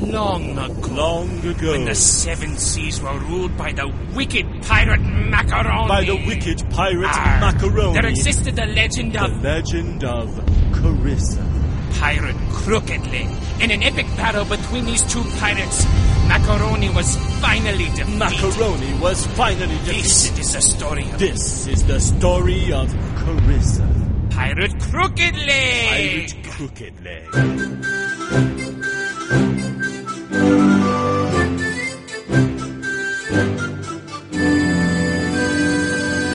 Long ago. Long ago. When the seven seas were ruled by the wicked pirate Macaroni. By the wicked pirate Macaroni. There existed the legend of... The legend of Carissa. Pirate Crooked Leg. In an epic battle between these two pirates, Macaroni was finally defeated. Macaroni was finally defeated. This is the story of... This is the story of Carissa. Pirate Crooked Leg. Pirate Crooked Leg.